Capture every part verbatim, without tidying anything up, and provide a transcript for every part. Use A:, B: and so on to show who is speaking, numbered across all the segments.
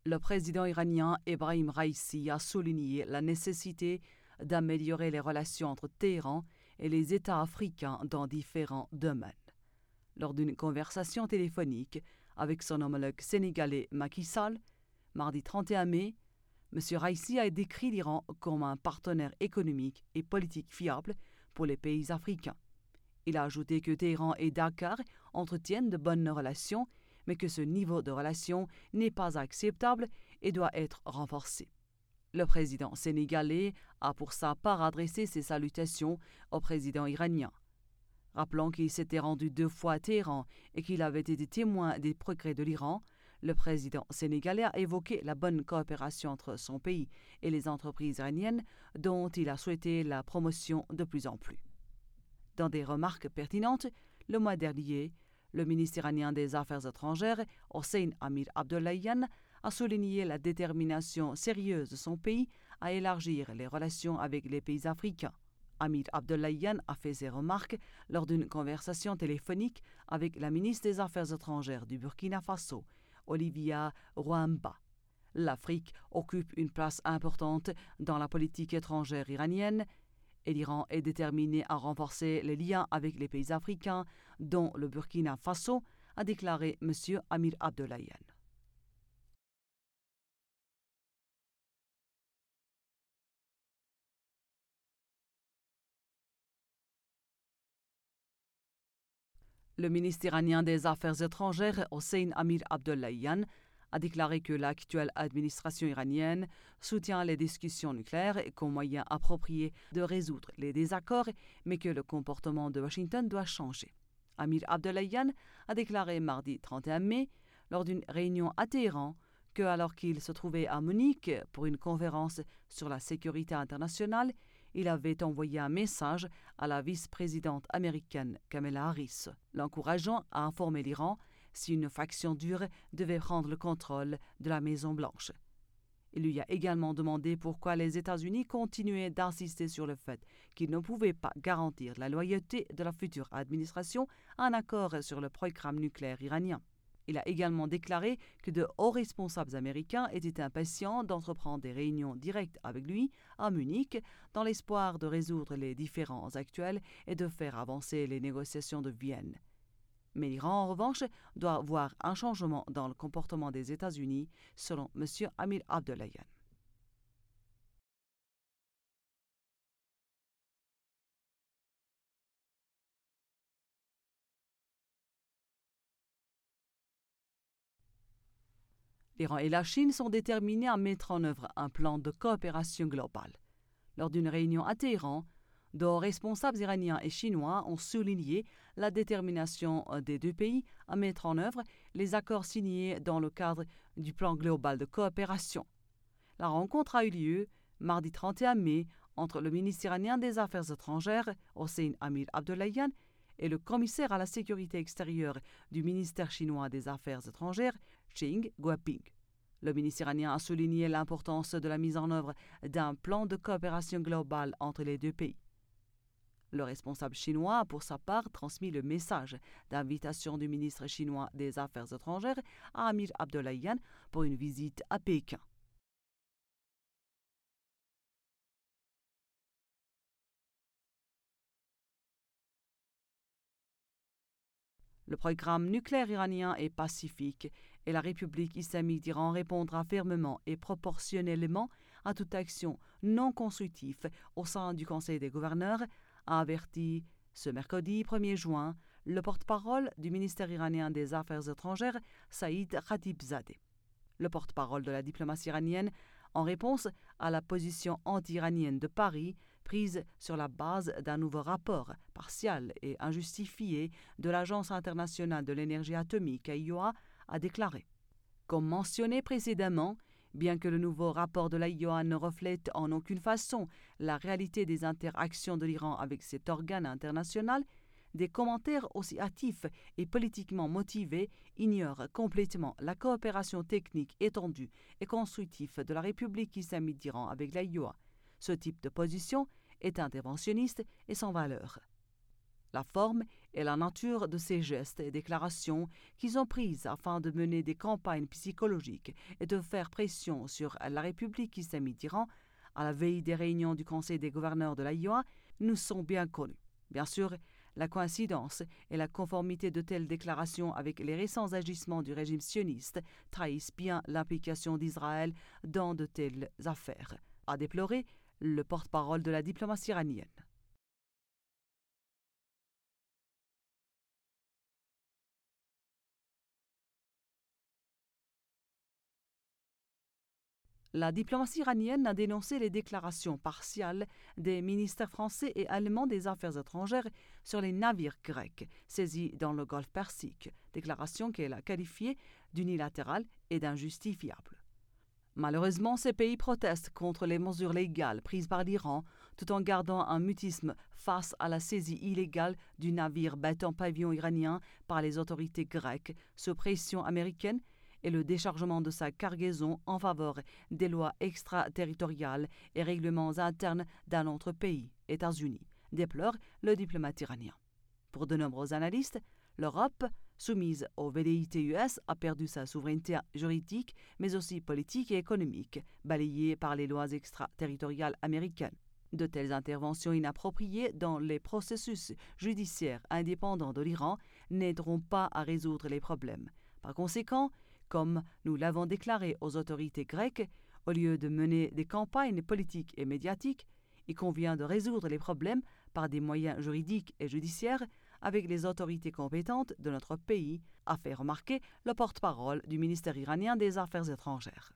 A: Le président iranien Ebrahim Raïssi a souligné la nécessité d'améliorer les relations entre Téhéran et les États africains dans différents domaines. Lors d'une conversation téléphonique avec son homologue sénégalais Macky Sall, mardi trente et un mai, M. Raïssi a décrit l'Iran comme un partenaire économique et politique fiable pour les pays africains. Il a ajouté que Téhéran et Dakar entretiennent de bonnes relations, mais que ce niveau de relation n'est pas acceptable et doit être renforcé. Le président sénégalais a pour sa part adressé ses salutations au président iranien. Rappelant qu'il s'était rendu deux fois à Téhéran et qu'il avait été témoin des progrès de l'Iran, le président sénégalais a évoqué la bonne coopération entre son pays et les entreprises iraniennes dont il a souhaité la promotion de plus en plus. Dans des remarques pertinentes, le mois dernier, le ministre iranien des Affaires étrangères, Hossein Amir-Abdollahian, a souligné la détermination sérieuse de son pays à élargir les relations avec les pays africains. Amir-Abdollahian a fait ces remarques lors d'une conversation téléphonique avec la ministre des Affaires étrangères du Burkina Faso, Olivia Rouamba. L'Afrique occupe une place importante dans la politique étrangère iranienne et l'Iran est déterminé à renforcer les liens avec les pays africains, dont le Burkina Faso, a déclaré M. Amir-Abdollahian. Le ministre iranien des Affaires étrangères, Hossein Amir-Abdollahian, a déclaré que l'actuelle administration iranienne soutient les discussions nucléaires comme moyen approprié de résoudre les désaccords, mais que le comportement de Washington doit changer. Amir-Abdollahian a déclaré mardi trente et un mai, lors d'une réunion à Téhéran, que alors qu'il se trouvait à Munich pour une conférence sur la sécurité internationale, il avait envoyé un message à la vice-présidente américaine Kamala Harris, l'encourageant à informer l'Iran si une faction dure devait prendre le contrôle de la Maison-Blanche. Il lui a également demandé pourquoi les États-Unis continuaient d'insister sur le fait qu'ils ne pouvaient pas garantir la loyauté de la future administration à un accord sur le programme nucléaire iranien. Il a également déclaré que de hauts responsables américains étaient impatients d'entreprendre des réunions directes avec lui à Munich dans l'espoir de résoudre les différends actuels et de faire avancer les négociations de Vienne. Mais l'Iran, en revanche, doit voir un changement dans le comportement des États-Unis, selon M. Amir-Abdollahian. L'Iran et la Chine sont déterminés à mettre en œuvre un plan de coopération globale. Lors d'une réunion à Téhéran, de hauts responsables iraniens et chinois ont souligné la détermination des deux pays à mettre en œuvre les accords signés dans le cadre du plan global de coopération. La rencontre a eu lieu mardi trente et un mai entre le ministre iranien des Affaires étrangères, Hossein Amir-Abdollahian, et le commissaire à la sécurité extérieure du ministère chinois des Affaires étrangères, Xing Guoping. Le ministre iranien a souligné l'importance de la mise en œuvre d'un plan de coopération globale entre les deux pays. Le responsable chinois a pour sa part transmis le message d'invitation du ministre chinois des Affaires étrangères à Amir-Abdollahian pour une visite à Pékin. Le programme nucléaire iranien est pacifique et la République islamique d'Iran répondra fermement et proportionnellement à toute action non constructive au sein du Conseil des gouverneurs, a averti ce mercredi premier juin le porte-parole du ministère iranien des Affaires étrangères, Saïd Khatibzadeh. Le porte-parole de la diplomatie iranienne, en réponse à la position anti-iranienne de Paris, prise sur la base d'un nouveau rapport partial et injustifié de l'Agence internationale de l'énergie atomique, A I O A, a déclaré. Comme mentionné précédemment, bien que le nouveau rapport de l'A I O A ne reflète en aucune façon la réalité des interactions de l'Iran avec cet organe international, des commentaires aussi hâtifs et politiquement motivés ignorent complètement la coopération technique étendue et constructive de la République islamique d'Iran avec l'A I O A. Ce type de position est interventionniste et sans valeur. La forme et la nature de ces gestes et déclarations qu'ils ont prises afin de mener des campagnes psychologiques et de faire pression sur la République islamique d'Iran à la veille des réunions du Conseil des gouverneurs de l'A I O A nous sont bien connus. Bien sûr, la coïncidence et la conformité de telles déclarations avec les récents agissements du régime sioniste trahissent bien l'implication d'Israël dans de telles affaires, a déploré le porte-parole de la diplomatie iranienne. La diplomatie iranienne a dénoncé les déclarations partiales des ministères français et allemands des Affaires étrangères sur les navires grecs saisis dans le Golfe Persique, déclaration qu'elle a qualifiée d'unilatérale et d'injustifiable. Malheureusement, ces pays protestent contre les mesures légales prises par l'Iran tout en gardant un mutisme face à la saisie illégale du navire battant pavillon iranien par les autorités grecques sous pression américaine et le déchargement de sa cargaison en faveur des lois extraterritoriales et règlements internes d'un autre pays, États-Unis, déplore le diplomate iranien. Pour de nombreux analystes, l'Europe, soumise aux velléités U S, a perdu sa souveraineté juridique, mais aussi politique et économique, balayée par les lois extraterritoriales américaines. De telles interventions inappropriées dans les processus judiciaires indépendants de l'Iran n'aideront pas à résoudre les problèmes. Par conséquent, comme nous l'avons déclaré aux autorités grecques, au lieu de mener des campagnes politiques et médiatiques, il convient de résoudre les problèmes par des moyens juridiques et judiciaires avec les autorités compétentes de notre pays, a fait remarquer le porte-parole du ministère iranien des Affaires étrangères.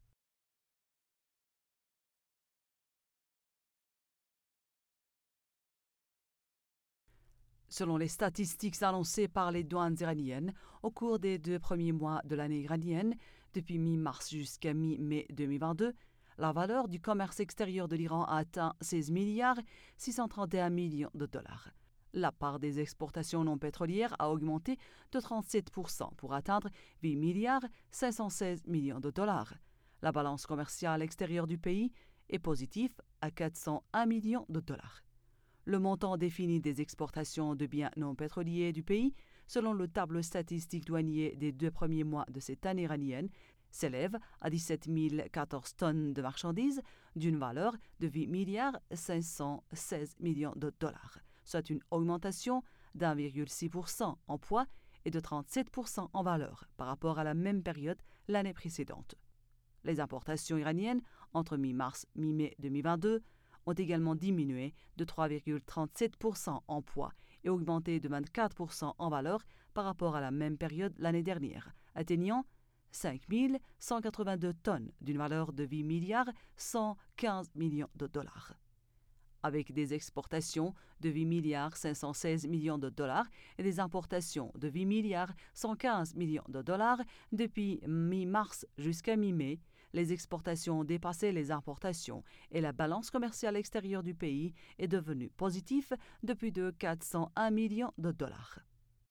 A: Selon les statistiques annoncées par les douanes iraniennes, au cours des deux premiers mois de l'année iranienne, depuis mi-mars jusqu'à mi-mai deux mille vingt-deux, la valeur du commerce extérieur de l'Iran a atteint seize milliards six cent trente et un millions de dollars. La part des exportations non pétrolières a augmenté de trente-sept pour cent pour atteindre huit milliards cinq cent seize millions de dollars. La balance commerciale extérieure du pays est positive à quatre cent un millions de dollars. Le montant défini des exportations de biens non pétroliers du pays, selon le tableau statistique douanier des deux premiers mois de cette année iranienne, s'élève à dix-sept mille quatorze tonnes de marchandises d'une valeur de huit milliards cinq cent seize millions de dollars, soit une augmentation d'un virgule six pour cent en poids et de trente-sept pour cent en valeur par rapport à la même période l'année précédente. Les importations iraniennes entre mi-mars et mi-mai deux mille vingt-deux ont également diminué de trois virgule trente-sept pour cent en poids et augmenté de vingt-quatre pour cent en valeur par rapport à la même période l'année dernière, atteignant cinq mille cent quatre-vingt-deux tonnes d'une valeur de huit milliards cent quinze millions de dollars. Avec des exportations de huit milliards cinq cent seize millions de dollars et des importations de huit milliards cent quinze millions de dollars depuis mi-mars jusqu'à mi-mai, les exportations ont dépassé les importations et la balance commerciale extérieure du pays est devenue positive de plus de quatre cent un millions de dollars.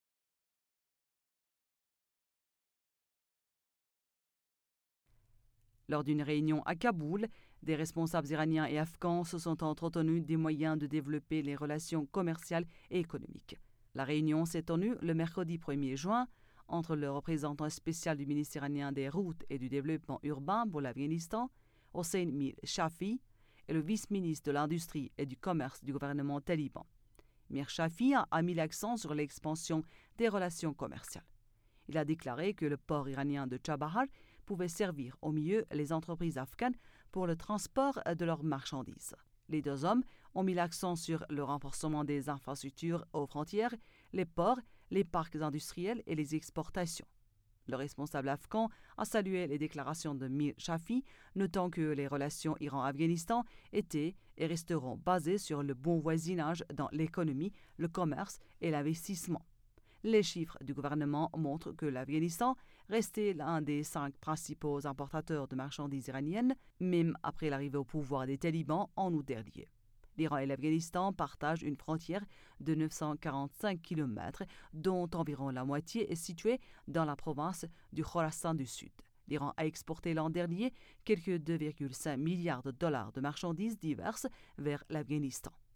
A: Lors d'une réunion à Kaboul, des responsables iraniens et afghans se sont entretenus des moyens de développer les relations commerciales et économiques. La réunion s'est tenue le mercredi premier juin entre le représentant spécial du ministère iranien des Routes et du Développement urbain pour l'Afghanistan, Hossein Mir Shafi, et le vice-ministre de l'Industrie et du Commerce du gouvernement taliban. Mir Shafi a mis l'accent sur l'expansion des relations commerciales. Il a déclaré que le port iranien de Chabahar pouvait servir au mieux les entreprises afghanes pour le transport de leurs marchandises. Les deux hommes ont mis l'accent sur le renforcement des infrastructures aux frontières, les ports, les parcs industriels et les exportations. Le responsable afghan a salué les déclarations de Mir Shafi, notant que les relations Iran-Afghanistan étaient et resteront basées sur le bon voisinage dans l'économie, le commerce et l'investissement. Les chiffres du gouvernement montrent que l'Afghanistan restait l'un des cinq principaux importateurs de marchandises iraniennes, même après l'arrivée au pouvoir des talibans en août dernier. L'Iran et l'Afghanistan partagent une frontière de neuf cent quarante-cinq kilomètres, dont environ la moitié est située dans la province du Khorasan du Sud. L'Iran a exporté l'an dernier quelques deux virgule cinq milliards de dollars de marchandises diverses vers l'Afghanistan.